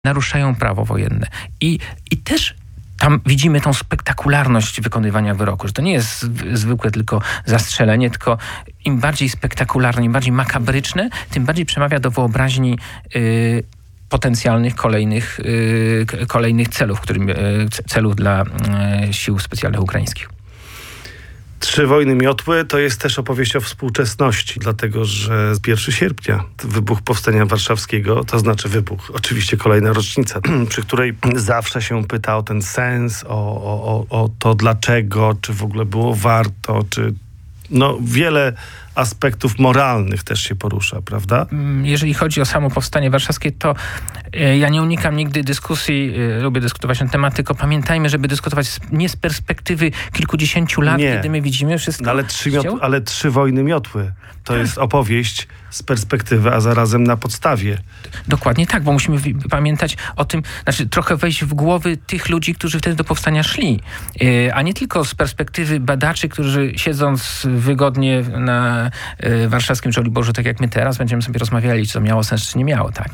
naruszają prawo wojenne. I też tam widzimy tą spektakularność wykonywania wyroku, że to nie jest zwykłe tylko zastrzelenie, tylko im bardziej spektakularne, im bardziej makabryczne, tym bardziej przemawia do wyobraźni potencjalnych kolejnych celów dla sił specjalnych ukraińskich. Trzy wojny miotły to jest też opowieść o współczesności, dlatego że 1 sierpnia wybuch Powstania Warszawskiego, to znaczy wybuch, oczywiście kolejna rocznica, przy której zawsze się pyta o ten sens, o to dlaczego, czy w ogóle było warto, czy wiele aspektów moralnych też się porusza, prawda? Jeżeli chodzi o samo Powstanie Warszawskie, to ja nie unikam nigdy dyskusji, lubię dyskutować na temat, tylko pamiętajmy, żeby dyskutować nie z perspektywy kilkudziesięciu lat, kiedy my widzimy wszystko. Ale trzy wojny miotły to jest opowieść z perspektywy, a zarazem na podstawie. Dokładnie tak, bo musimy pamiętać o tym, trochę wejść w głowy tych ludzi, którzy wtedy do powstania szli, a nie tylko z perspektywy badaczy, którzy siedząc wygodnie na warszawskim Żoliborzu, tak jak my teraz, będziemy sobie rozmawiali, czy to miało sens, czy nie miało, tak?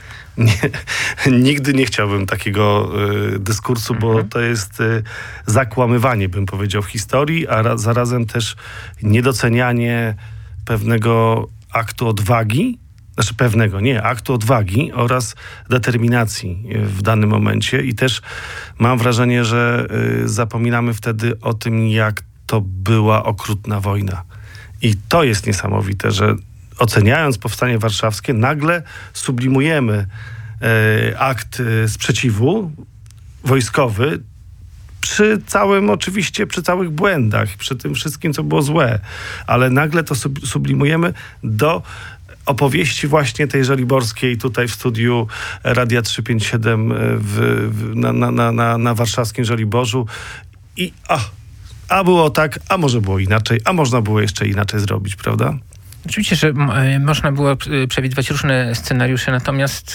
Nigdy nie chciałbym takiego dyskursu, bo to jest zakłamywanie, bym powiedział, historii, a zarazem też niedocenianie pewnego aktu odwagi, aktu odwagi oraz determinacji w danym momencie. I też mam wrażenie, że zapominamy wtedy o tym, jak to była okrutna wojna. I to jest niesamowite, że oceniając Powstanie Warszawskie, nagle sublimujemy akt sprzeciwu wojskowy przy całych błędach, przy tym wszystkim, co było złe. Ale nagle to sublimujemy do opowieści właśnie tej żoliborskiej tutaj w studiu Radia 357 na warszawskim Żoliborzu. I a było tak, a może było inaczej, a można było jeszcze inaczej zrobić, prawda? Oczywiście, że można było przewidywać różne scenariusze, natomiast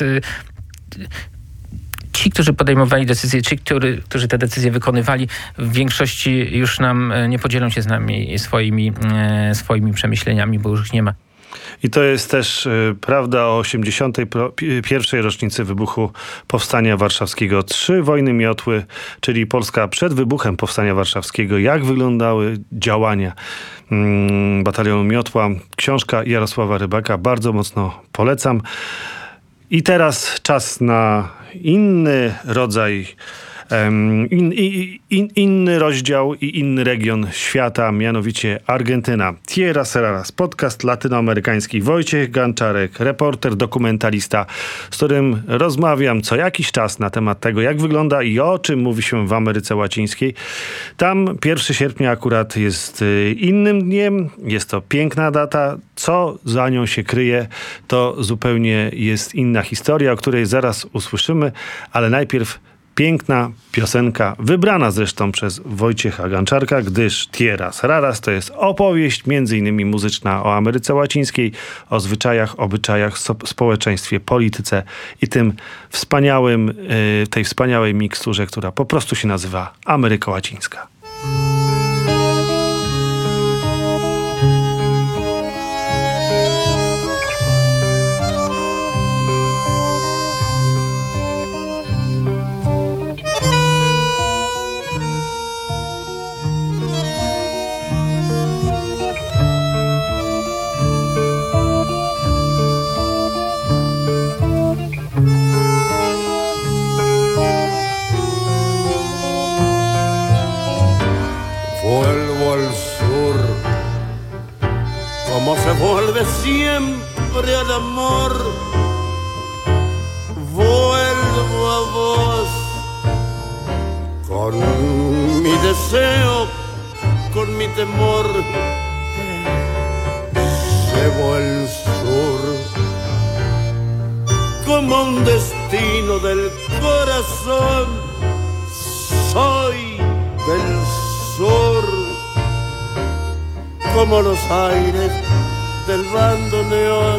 ci, którzy podejmowali decyzje, którzy te decyzje wykonywali, w większości już nie podzielą się z nami swoimi przemyśleniami, bo już ich nie ma. I to jest też prawda o 81. rocznicy wybuchu Powstania Warszawskiego. 3 wojny miotły, czyli Polska przed wybuchem Powstania Warszawskiego. Jak wyglądały działania Batalionu Miotła. Książka Jarosława Rybaka. Bardzo mocno polecam. I teraz czas na inny rodzaj, inny rozdział i inny region świata, mianowicie Argentyna. Tierras Raras, podcast latynoamerykański. Wojciech Ganczarek, reporter, dokumentalista, z którym rozmawiam co jakiś czas na temat tego, jak wygląda i o czym mówi się w Ameryce Łacińskiej. Tam 1 sierpnia akurat jest innym dniem, jest to piękna data. Co za nią się kryje, to zupełnie jest inna historia, o której zaraz usłyszymy, ale najpierw piękna piosenka, wybrana zresztą przez Wojciecha Ganczarka, gdyż Tierras Raras to jest opowieść m.in. muzyczna o Ameryce Łacińskiej, o zwyczajach, obyczajach, społeczeństwie, polityce i tej wspaniałej miksturze, która po prostu się nazywa Ameryka Łacińska. Como se vuelve siempre al amor, vuelvo a vos con mi deseo, con mi temor. Llevo el sur como un destino del corazón, soy del sur. Como los aires del bandoneón,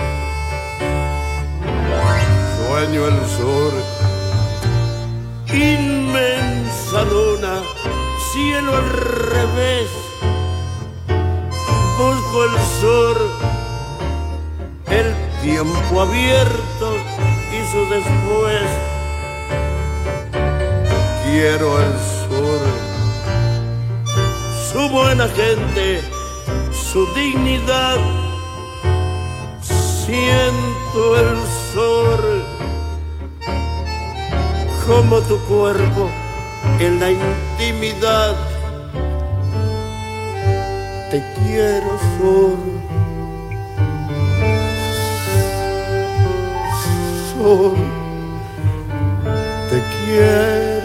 sueño el sur, inmensa luna, cielo al revés, busco el sur, el tiempo abierto y quiso después. Quiero el sur, su buena gente, su dignidad. Siento el sol como tu cuerpo en la intimidad. Te quiero sur, sol, te quiero.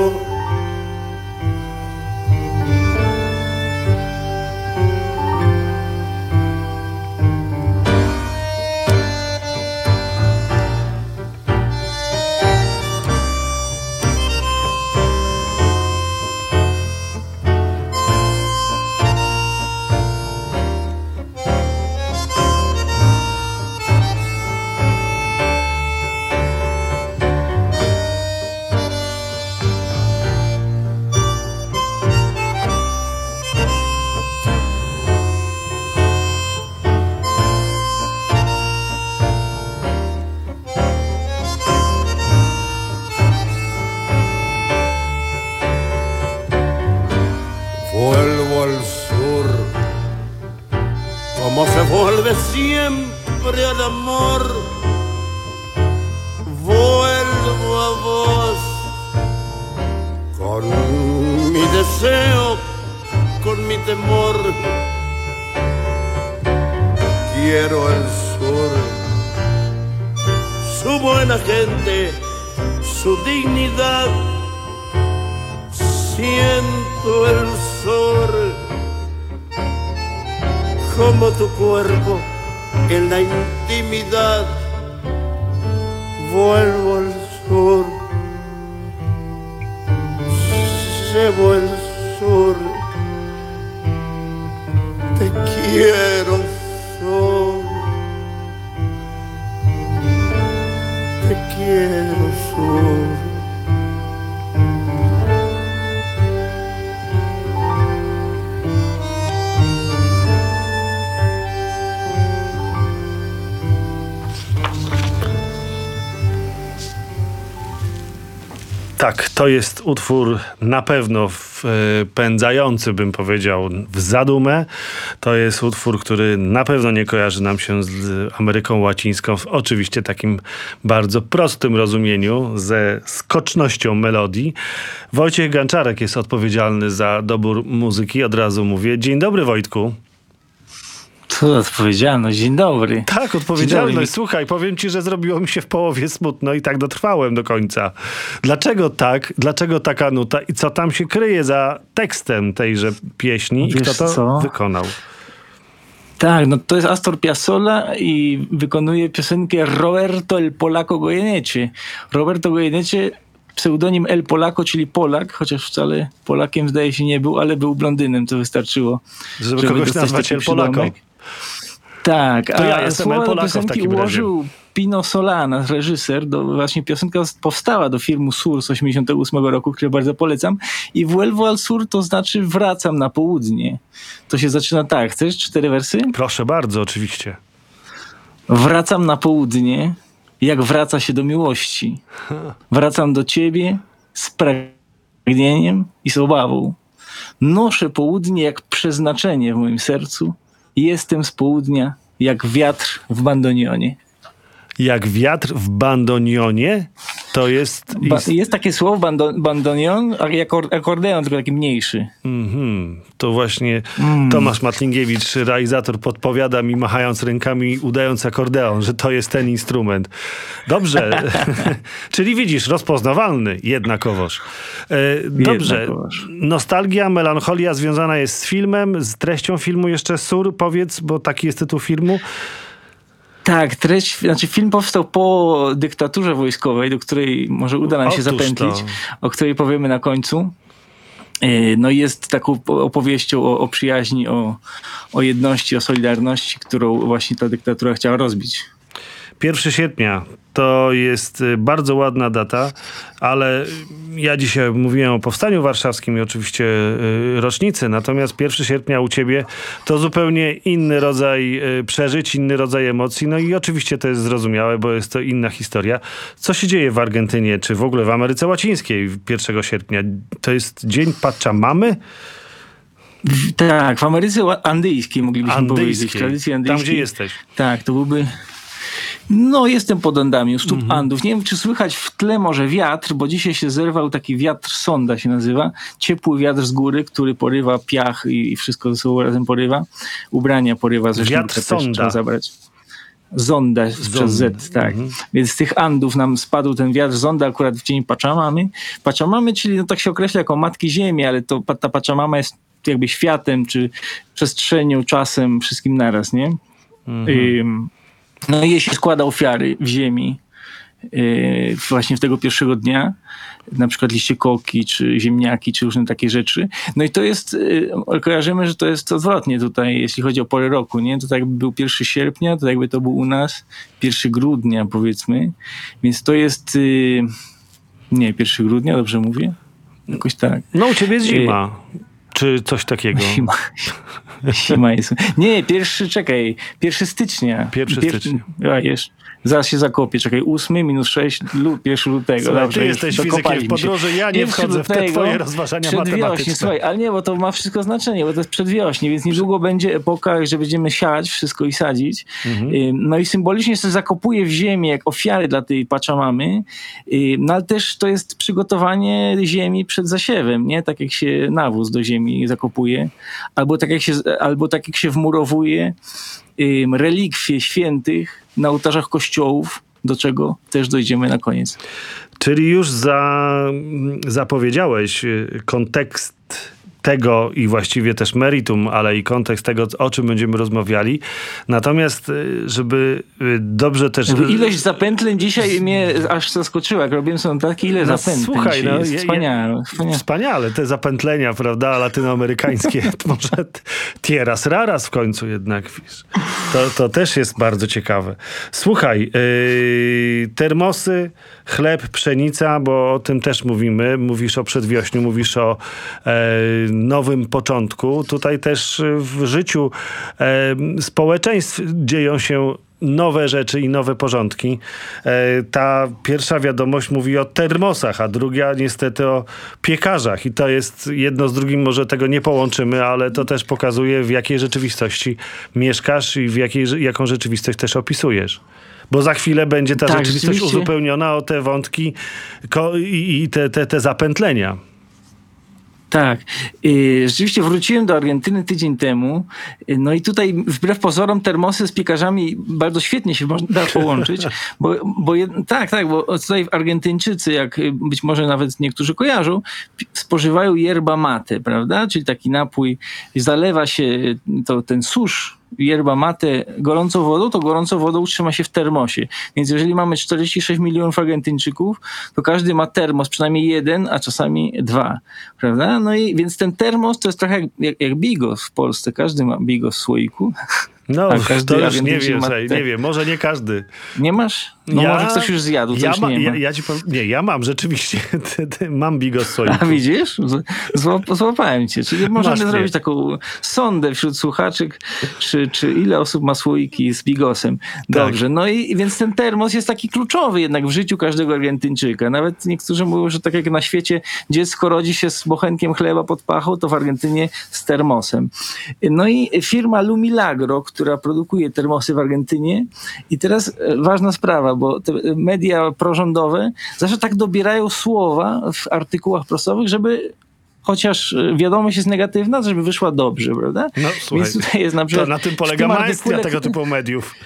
Vuelvo al sur, como se vuelve siempre al amor. Vuelvo a vos, con mi deseo, con mi temor. Quiero el sur, su buena gente, su dignidad. Siento el sol como tu cuerpo en la intimidad. Vuelvo al sur, llevo el sur. Te quiero sol, te quiero sol. Tak, to jest utwór na pewno wpędzający, bym powiedział, w zadumę. To jest utwór, który na pewno nie kojarzy nam się z Ameryką Łacińską w oczywiście takim bardzo prostym rozumieniu, ze skocznością melodii. Wojciech Ganczarek jest odpowiedzialny za dobór muzyki, od razu mówię. Dzień dobry, Wojtku. Co odpowiedzialność? Dzień dobry. Tak, odpowiedzialność. Słuchaj, powiem ci, że zrobiło mi się w połowie smutno i tak dotrwałem do końca. Dlaczego tak? Dlaczego taka nuta? I co tam się kryje za tekstem tejże pieśni? I Wiesz kto to co? wykonał? Tak, no to jest Astor Piazzolla i wykonuje piosenkę Roberto el Polaco Goyeneche. Roberto Goyeneche, pseudonim El Polaco, czyli Polak, chociaż wcale Polakiem zdaje się nie był, ale był blondynem, to wystarczyło. Żeby kogoś dostać nazwać taki El Polaco? przydomek. Tak, To ja a jestem słowa El do Polaco w piosenki takim razie. ułożył Pino Solana, reżyser. Właśnie piosenka powstała do filmu Sur z 1988 roku, który bardzo polecam. I Vuelvo al Sur to znaczy wracam na południe. To się zaczyna tak. Chcesz 4 wersy? Proszę bardzo, oczywiście. Wracam na południe, jak wraca się do miłości. Wracam do ciebie z pragnieniem i z obawą. Noszę południe jak przeznaczenie w moim sercu. Jestem z południa jak wiatr w bandonionie. Jak wiatr w bandonionie, to jest... Jest takie słowo bandonion, jak akordeon, tylko taki mniejszy. To właśnie Tomasz Matlingiewicz, realizator, podpowiada mi, machając rękami, udając akordeon, że to jest ten instrument. Dobrze. Czyli widzisz, rozpoznawalny jednakowoż. Dobrze. Jednakowoż. Nostalgia, melancholia związana jest z filmem, z treścią filmu jeszcze Sur, powiedz, bo taki jest tytuł filmu. Tak, film powstał po dyktaturze wojskowej, do której może uda nam się Otóż zapętlić, to. o której powiemy na końcu. No i jest taką opowieścią o przyjaźni, o jedności, o solidarności, którą właśnie ta dyktatura chciała rozbić. 1 sierpnia to jest bardzo ładna data. ale ja dzisiaj mówiłem o Powstaniu Warszawskim i oczywiście rocznicy, natomiast 1 sierpnia u ciebie to zupełnie inny rodzaj przeżyć, inny rodzaj emocji, no i oczywiście to jest zrozumiałe, bo jest to inna historia. Co się dzieje w Argentynie, czy w ogóle w Ameryce Łacińskiej 1 sierpnia? To jest Dzień Pachamamy? Tak, w Ameryce Andyjskiej moglibyśmy powiedzieć. W tradycji andyjskiej. Tam, gdzie jesteś. Tak, to byłby... No, jestem pod Andami, u stóp Andów. Nie wiem, czy słychać w tle może wiatr, bo dzisiaj się zerwał taki wiatr sonda się nazywa. Ciepły wiatr z góry, który porywa piach i wszystko ze sobą razem porywa. Ubrania porywa ze Wiatr też sonda. trzeba zabrać. Zonda przez Z, tak. Więc z tych Andów nam spadł ten wiatr zonda akurat w dzień Pachamamy. Pachamamy, czyli no tak się określa jako Matki Ziemi, ale to ta Pachamama jest jakby światem, czy przestrzenią, czasem, wszystkim naraz, nie? No i jeśli składa ofiary w ziemi właśnie w tego pierwszego dnia, na przykład liście koki, czy ziemniaki, czy różne takie rzeczy. No i to jest, kojarzymy, że to jest odwrotnie tutaj, jeśli chodzi o porę roku, nie? To tak jakby był 1 sierpnia, to jakby to był u nas 1 grudnia, powiedzmy. Więc to jest, nie, 1 grudnia, dobrze mówię? Jakoś tak. No u ciebie jest zima. Czy coś takiego? Zima jest. Nie, 1 stycznia. 1 stycznia. Zaraz się zakopię, 8 minus 6, 1 lutego. Słuchaj, dobrze, ty jesteś fizykiem w podróży, ja nie wchodzę w te twoje rozważania matematyczne. Słuchaj, ale nie, bo to ma wszystko znaczenie, bo to jest przedwiośnie, więc niedługo będzie epoka, że będziemy siać wszystko i sadzić. No i symbolicznie się zakopuje w ziemię jak ofiary dla tej Pachamamy, no ale też to jest przygotowanie ziemi przed zasiewem, nie? Tak jak się nawóz do ziemi zakopuje, albo tak jak się wmurowuje relikwie świętych na ołtarzach kościołów, do czego też dojdziemy na koniec. Czyli już zapowiedziałeś kontekst tego i właściwie też meritum, ale i kontekst tego, o czym będziemy rozmawiali. Natomiast, żeby dobrze też... Ilość zapętleń dzisiaj mnie aż zaskoczyła. Jak robiłem sobie takie, ile zapętleń. Słuchaj, no, jest wspaniale. Te zapętlenia, prawda, latynoamerykańskie. Może tieras raras w końcu jednak, wiesz. To też jest bardzo ciekawe. Słuchaj, termosy, chleb, pszenica, bo o tym też mówimy. Mówisz o przedwiośniu, mówisz o nowym początku. Tutaj też w życiu społeczeństw dzieją się nowe rzeczy i nowe porządki. Ta pierwsza wiadomość mówi o termosach, a druga niestety o piekarzach. I to jest jedno z drugim, może tego nie połączymy, ale to też pokazuje, w jakiej rzeczywistości mieszkasz i jaką rzeczywistość też opisujesz. Bo za chwilę będzie ta rzeczywistość uzupełniona o te wątki i te zapętlenia. Tak. Rzeczywiście wróciłem do Argentyny tydzień temu. No i tutaj wbrew pozorom termosy z piekarzami bardzo świetnie się da połączyć. Bo tutaj Argentyńczycy, jak być może nawet niektórzy kojarzą, spożywają yerba mate, prawda? Czyli taki napój, zalewa się ten susz yerba mate gorącą wodą, to gorącą wodą trzyma się w termosie. Więc jeżeli mamy 46 milionów Argentyńczyków, to każdy ma termos, przynajmniej jeden, a czasami 2, prawda? No i więc ten termos to jest trochę jak bigos w Polsce. Każdy ma bigos w słoiku. No, to już nie wiem, może nie każdy. Nie masz? No może ktoś już zjadł, coś nie ma. Ja mam rzeczywiście, mam bigos w słoiku. A widzisz? Złapałem cię. Czyli możemy zrobić taką sondę wśród słuchaczek, czy ile osób ma słoiki z bigosem. Dobrze, no i więc ten termos jest taki kluczowy jednak w życiu każdego Argentyńczyka. Nawet niektórzy mówią, że tak jak na świecie dziecko rodzi się z bochenkiem chleba pod pachą, to w Argentynie z termosem. No i firma Lumilagro, która produkuje termosy w Argentynie. I teraz ważna sprawa, bo te media prorządowe zawsze tak dobierają słowa w artykułach prasowych, żeby chociaż wiadomość jest negatywna, żeby wyszła dobrze, prawda? No słuchaj, więc tutaj jest na przykład, to na tym polega maestria tego typu mediów.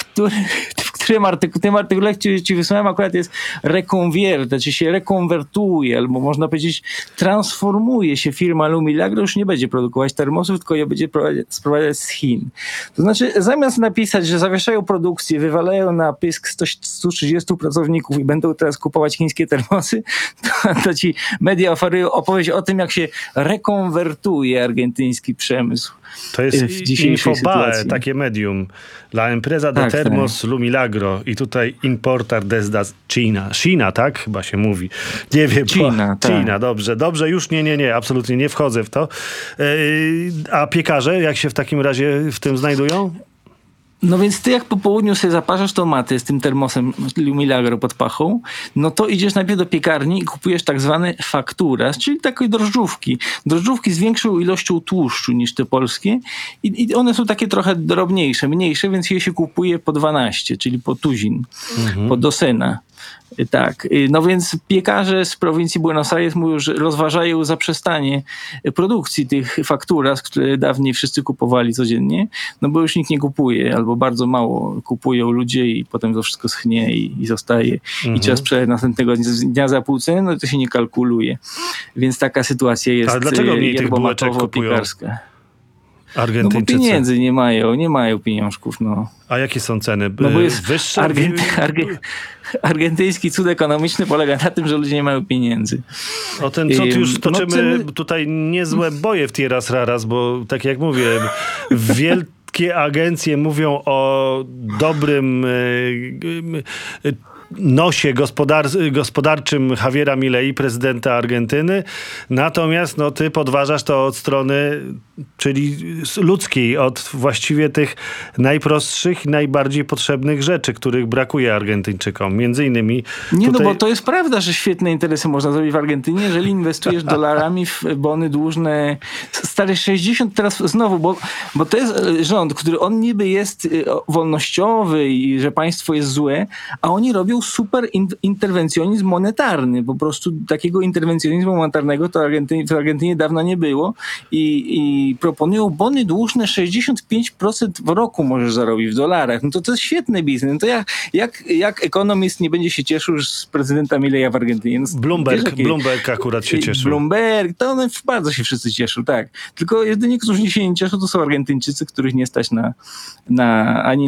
W tym artykule, który ci wysłałem, akurat jest reconvierte, czy się rekonwertuje, albo można powiedzieć transformuje się firma Lumilagro, już nie będzie produkować termosów, tylko je będzie sprowadzać z Chin. To znaczy, zamiast napisać, że zawieszają produkcję, wywalają na pysk 130 pracowników i będą teraz kupować chińskie termosy, to ci media oferują opowieść o tym, jak się rekonwertuje argentyński przemysł. To jest Infobae, takie medium. La empresa de termos Lumilagro Milagro i tutaj importar desde China. China, tak? Chyba się mówi. Nie wiem. China, tak. China, dobrze. Już nie, absolutnie nie wchodzę w to. A piekarze, jak się w takim razie w tym znajdują? No więc ty jak po południu sobie zaparzasz tomaty z tym termosem Milagro pod pachą, no to idziesz najpierw do piekarni i kupujesz tak zwane fakturas, czyli takie drożdżówki. Drożdżówki z większą ilością tłuszczu niż te polskie i one są takie trochę drobniejsze, mniejsze, więc je się kupuje po 12, czyli po tuzin, po dosena. Tak, no więc piekarze z prowincji Buenos Aires mówią, że rozważają zaprzestanie produkcji tych fakturas, które dawniej wszyscy kupowali codziennie, no bo już nikt nie kupuje, albo bardzo mało kupują ludzie i potem to wszystko schnie i zostaje. I trzeba sprzedać następnego dnia za pół ceny, no to się nie kalkuluje. Więc taka sytuacja jest. Ale dlaczego mniej tych bułeczek kupują piekarska. Argentyńczycy? No bo pieniędzy nie mają pieniążków, no. A jakie są ceny? No bo jest wyższe? argentyński cud ekonomiczny polega na tym, że ludzie nie mają pieniędzy. O ten cud już toczymy tutaj niezłe boje w Tierras Raras, bo tak jak mówię, wielkie agencje mówią o dobrym nosie gospodarczym Javiera Milei, prezydenta Argentyny. Natomiast ty podważasz to od strony, czyli ludzkiej, od właściwie tych najprostszych i najbardziej potrzebnych rzeczy, których brakuje Argentyńczykom. Między innymi Nie, tutaj... no bo to jest prawda, że świetne interesy można zrobić w Argentynie, jeżeli inwestujesz dolarami w bony dłużne. Stare 60 teraz znowu, bo to jest rząd, który on niby jest wolnościowy i że państwo jest złe, a oni robią super interwencjonizm monetarny. Po prostu takiego interwencjonizmu monetarnego to w Argentynie dawno nie było i proponują bony dłużne 65% w roku możesz zarobić w dolarach. No to jest świetny biznes. No to jak ekonomist nie będzie się cieszył z prezydenta Mileja w Argentynie? No, Bloomberg akurat się cieszył. Bloomberg, to one bardzo się wszyscy cieszą, tak. Tylko jedynie, którzy się nie cieszą, to są Argentyńczycy, których nie stać ani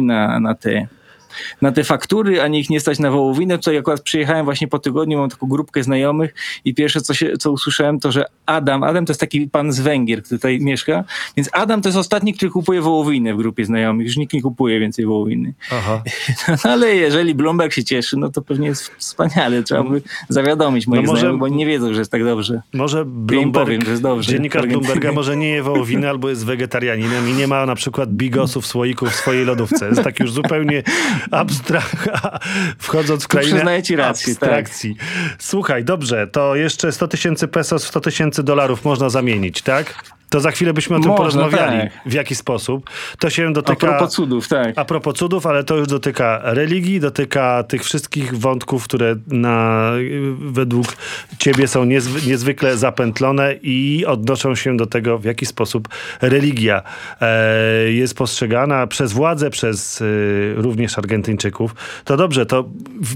na te faktury, ani ich nie stać na wołowinę. Tutaj akurat przyjechałem właśnie po tygodniu, mam taką grupkę znajomych i pierwsze co usłyszałem to, że Adam to jest taki pan z Węgier, który tutaj mieszka, więc Adam to jest ostatni, który kupuje wołowinę w grupie znajomych. Już nikt nie kupuje więcej wołowiny. Aha. No, ale jeżeli Bloomberg się cieszy, no to pewnie jest wspaniale. Trzeba by zawiadomić moich znajomych, bo oni nie wiedzą, że jest tak dobrze. Może powiem, że jest dobrze. Dziennikarz Bloomberga może nie je wołowiny albo jest wegetarianinem i nie ma na przykład bigosów, słoików w swojej lodówce. Jest tak już zupełnie wchodząc w krainę przyznaję ci rację, abstrakcji. Tak. Słuchaj, dobrze, to jeszcze 100 000 pesos w 100 000 $, można zamienić, tak? To za chwilę byśmy o tym porozmawiali. Tak. W jaki sposób. To się dotyka... A propos cudów, tak. A propos cudów, ale to już dotyka religii, dotyka tych wszystkich wątków, które według ciebie są niezwykle zapętlone i odnoszą się do tego, w jaki sposób religia jest postrzegana przez władze, przez również Argentyńczyków. To dobrze, to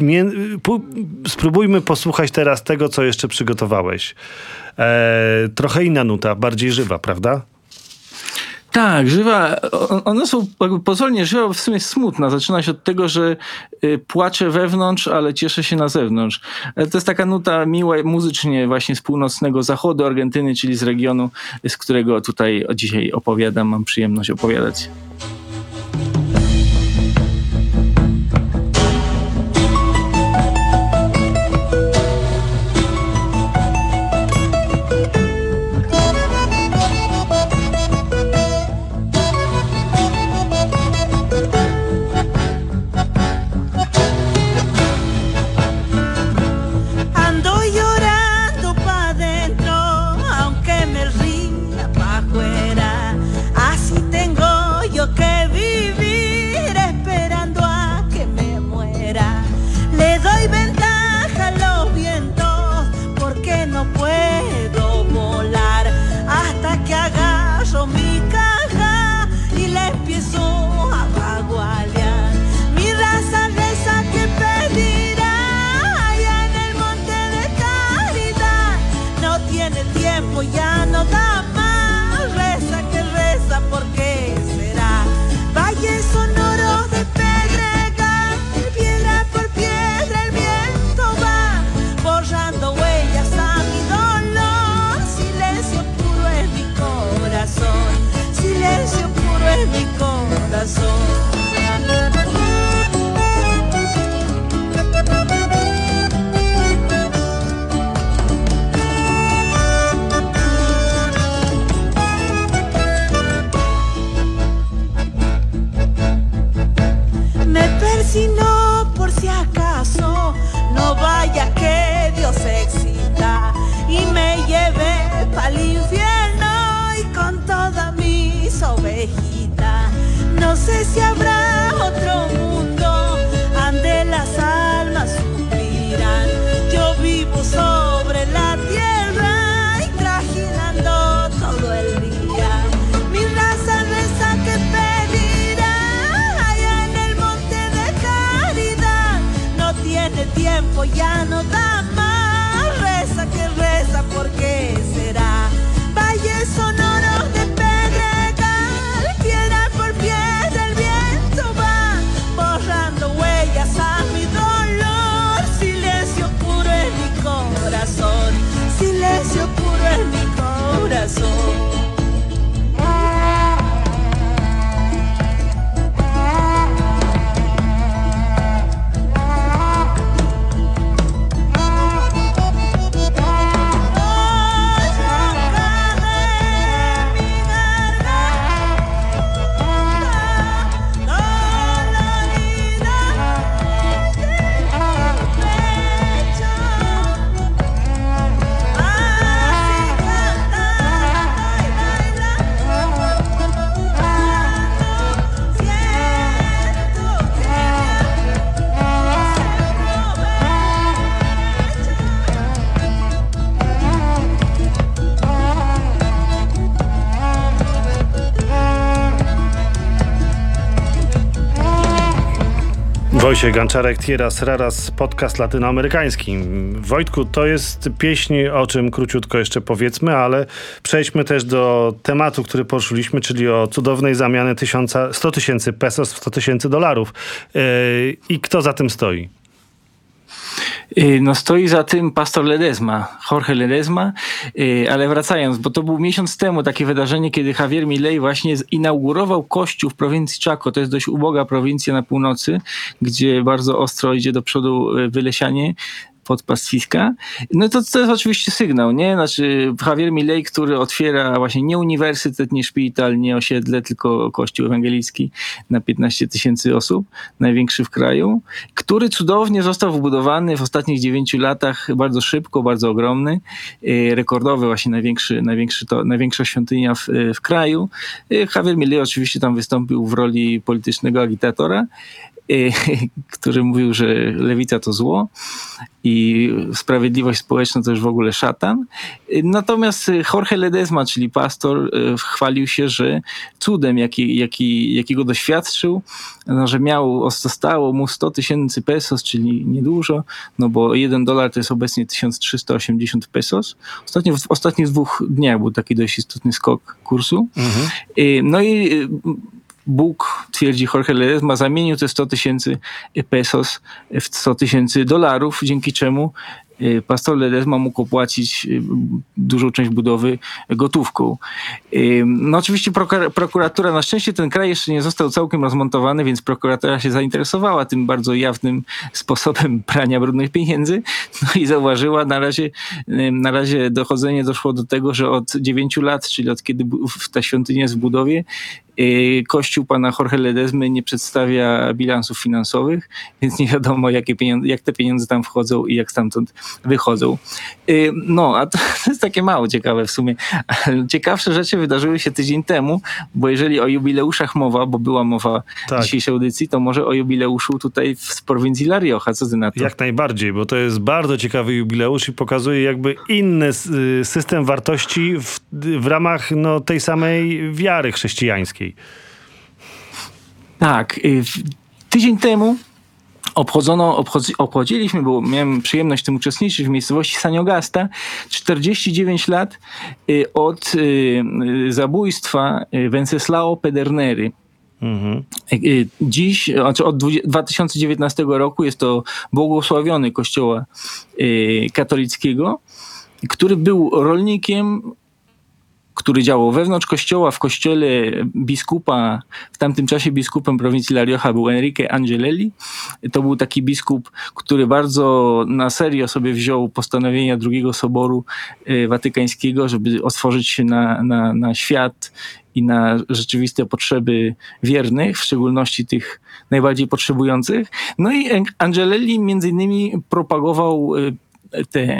spróbujmy posłuchać teraz tego, co jeszcze przygotowałeś. Trochę inna nuta, bardziej żywa, prawda? Tak, żywa. One są jakby pozornie żywa, w sumie smutna. Zaczyna się od tego, że płaczę wewnątrz, ale cieszę się na zewnątrz. To jest taka nuta miła muzycznie właśnie z północnego zachodu Argentyny, czyli z regionu, z którego tutaj dzisiaj opowiadam, mam przyjemność opowiadać. Yo que sé si habrá otro mundo ande las almas suspiran. Yo vivo sobre la tierra y trajinando todo el día. Mi raza reza que pedirá allá en el monte de caridad. No tiene tiempo, ya no da más. Reza que reza, ¿por qué será? Valles sonoros de pedregal, piedra por piedra el viento va borrando huellas a mi dolor. Silencio puro en mi corazón, silencio puro en mi corazón. Wojciech Ganczarek, Tierras Raras, podcast latynoamerykański. Wojtku, to jest pieśń, o czym króciutko jeszcze powiedzmy, ale przejdźmy też do tematu, który poruszyliśmy, czyli o cudownej zamianie 100 tysięcy pesos w 100 tysięcy dolarów. I kto za tym stoi? No stoi za tym pastor Ledesma, Jorge Ledesma, ale wracając, bo to był miesiąc temu takie wydarzenie, kiedy Javier Milei właśnie inaugurował kościół w prowincji Chaco. To jest dość uboga prowincja na północy, gdzie bardzo ostro idzie do przodu wylesianie pod pastwiska. No to jest oczywiście sygnał, nie? Znaczy Javier Milei, który otwiera właśnie nie uniwersytet, nie szpital, nie osiedle, tylko kościół ewangelicki na 15 tysięcy osób, największy w kraju, który cudownie został wybudowany w ostatnich 9 latach, bardzo szybko, bardzo ogromny, rekordowy właśnie największa świątynia w kraju. Javier Milei oczywiście tam wystąpił w roli politycznego agitatora, który mówił, że lewica to zło i sprawiedliwość społeczna to już w ogóle szatan. Natomiast Jorge Ledesma, czyli pastor, chwalił się, że cudem, jakiego doświadczył, no, że zostało mu 100 tysięcy pesos, czyli niedużo, no bo $1 to jest obecnie 1380 pesos. W ostatnich 2 dniach był taki dość istotny skok kursu. No i Bóg, twierdzi Jorge Ledesma, zamienił te 100 tysięcy pesos w 100 tysięcy dolarów, dzięki czemu pastor Ledesma mógł opłacić dużą część budowy gotówką. No oczywiście prokuratura, na szczęście ten kraj jeszcze nie został całkiem rozmontowany, więc prokuratura się zainteresowała tym bardzo jawnym sposobem prania brudnych pieniędzy. No i zauważyła, na razie dochodzenie doszło do tego, że od 9 lat, czyli od kiedy ta świątynia jest w budowie, kościół pana Jorge Ledesmy nie przedstawia bilansów finansowych, więc nie wiadomo, jak te pieniądze tam wchodzą i jak stamtąd wychodzą. No, a to jest takie mało ciekawe w sumie. Ciekawsze rzeczy wydarzyły się tydzień temu, bo jeżeli o jubileuszach mowa, bo była mowa w dzisiejszej audycji, to może o jubileuszu tutaj z prowincji La Rioja. Co ty na to? Jak najbardziej, bo to jest bardzo ciekawy jubileusz i pokazuje jakby inny system wartości w ramach tej samej wiary chrześcijańskiej. Tak. Tydzień temu obchodziliśmy, bo miałem przyjemność w tym uczestniczyć, w miejscowości Saniogasta, 49 lat od zabójstwa Wenceslao Pedernery. Dziś, znaczy od 2019 roku jest to błogosławiony kościoła katolickiego, który był rolnikiem, który działał wewnątrz kościoła, w kościele biskupa, w tamtym czasie biskupem prowincji La Rioja był Enrique Angelelli. To był taki biskup, który bardzo na serio sobie wziął postanowienia drugiego soboru watykańskiego, żeby otworzyć się na świat i na rzeczywiste potrzeby wiernych, w szczególności tych najbardziej potrzebujących. No i Angelelli między innymi propagował te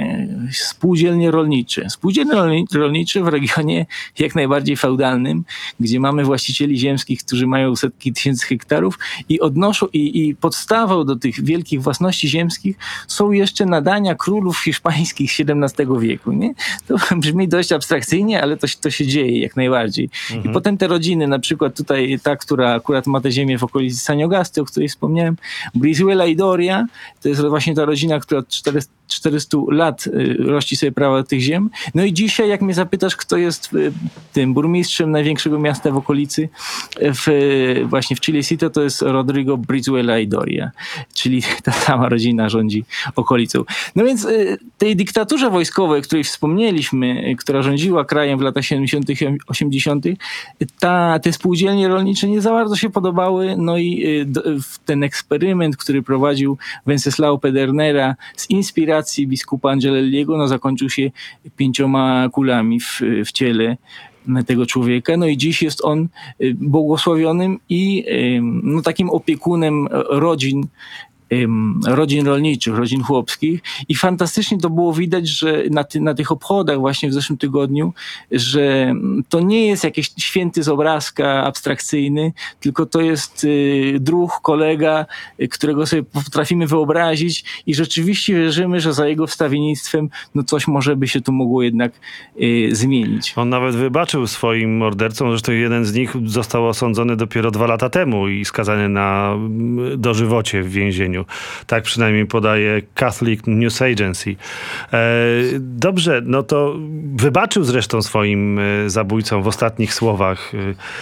spółdzielnie rolnicze. Spółdzielnie rolnicze w regionie jak najbardziej feudalnym, gdzie mamy właścicieli ziemskich, którzy mają setki tysięcy hektarów i odnoszą i podstawą do tych wielkich własności ziemskich są jeszcze nadania królów hiszpańskich XVII wieku. Nie? To brzmi dość abstrakcyjnie, ale to się dzieje jak najbardziej. I potem te rodziny, na przykład tutaj ta, która akurat ma tę ziemię w okolicy San Agustín, o której wspomniałem, Brizuela i Doria, to jest właśnie ta rodzina, która od 400 lat rości sobie prawa do tych ziem. No i dzisiaj, jak mnie zapytasz, kto jest tym burmistrzem największego miasta w okolicy, właśnie w Chilecito, to jest Rodrigo Brizuela i Doria, czyli ta sama rodzina rządzi okolicą. No więc tej dyktaturze wojskowej, o której wspomnieliśmy, która rządziła krajem w latach 70., 80., te spółdzielnie rolnicze nie za bardzo się podobały, no i ten eksperyment, który prowadził Wenceslao Pedernera z inspiracji biskupa Angelelliego, no zakończył się 5 kulami w ciele tego człowieka. No i dziś jest on błogosławionym i no, takim opiekunem rodzin rolniczych, rodzin chłopskich i fantastycznie to było widać, że na tych obchodach właśnie w zeszłym tygodniu, że to nie jest jakiś święty z obrazka abstrakcyjny, tylko to jest druh, kolega, którego sobie potrafimy wyobrazić i rzeczywiście wierzymy, że za jego wstawiennictwem no coś może by się tu mogło jednak zmienić. On nawet wybaczył swoim mordercom, zresztą jeden z nich został osądzony dopiero 2 lata temu i skazany na dożywocie w więzieniu. Tak przynajmniej podaje Catholic News Agency. Dobrze, no to wybaczył zresztą swoim zabójcom w ostatnich słowach.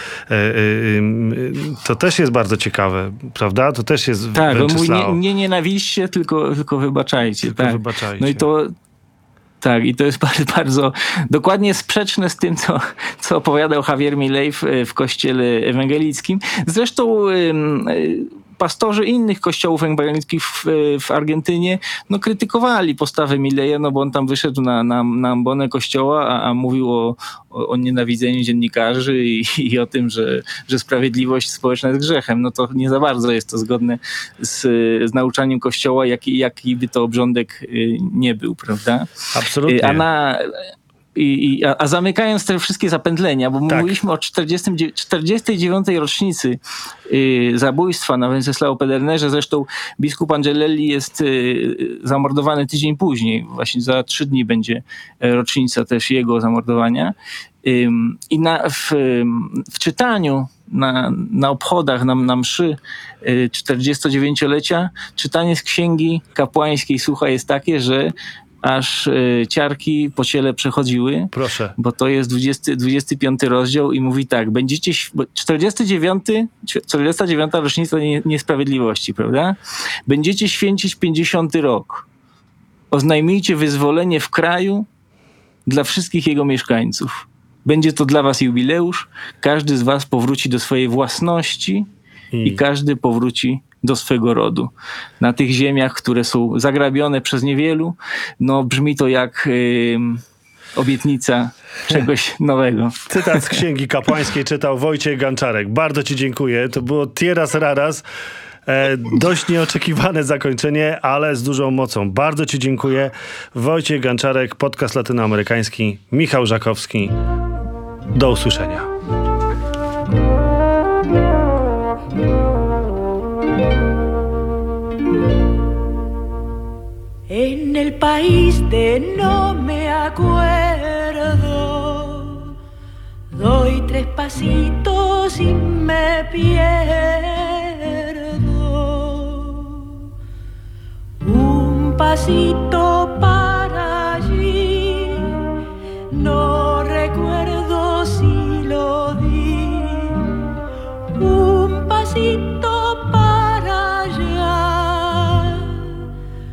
To też jest bardzo ciekawe, prawda? To też jest tak, on mówi nie nienawiście, tylko wybaczajcie. Tylko tak. wybaczajcie. No i to tak, i to jest bardzo, bardzo dokładnie sprzeczne z tym, co opowiadał Javier Milei w kościele ewangelickim. Zresztą pastorzy innych kościołów ewangelickich w Argentynie no, krytykowali postawę Mileja, no bo on tam wyszedł na ambonę kościoła, a mówił o nienawidzeniu dziennikarzy i o tym, że sprawiedliwość społeczna jest grzechem. No to nie za bardzo jest to zgodne z nauczaniem kościoła, jaki by to obrządek nie był, prawda? Absolutnie. A zamykając te wszystkie zapętlenia, bo tak. mówiliśmy o 49. rocznicy zabójstwa na Wenceslao Pedernerze, zresztą biskup Angelelli jest zamordowany tydzień później, właśnie za 3 dni będzie rocznica też jego zamordowania. I w czytaniu, na obchodach, na mszy 49-lecia, czytanie z księgi kapłańskiej Sucha jest takie, że aż ciarki po ciele przechodziły. Proszę. Bo to jest 25 rozdział i mówi tak, 49. rocznica niesprawiedliwości, prawda? Będziecie święcić 50. rok. Oznajmijcie wyzwolenie w kraju dla wszystkich jego mieszkańców. Będzie to dla was jubileusz. Każdy z was powróci do swojej własności i każdy powróci do swego rodu. Na tych ziemiach, które są zagrabione przez niewielu, no brzmi to jak obietnica czegoś nowego. Cytat z Księgi Kapłańskiej czytał Wojciech Ganczarek. Bardzo ci dziękuję. To było tieraz raraz. Dość nieoczekiwane zakończenie, ale z dużą mocą. Bardzo ci dziękuję. Wojciech Ganczarek, podcast latynoamerykański, Michał Żakowski. Do usłyszenia. En el país de no me acuerdo, doy 3 pasitos y me pierdo. Un pasito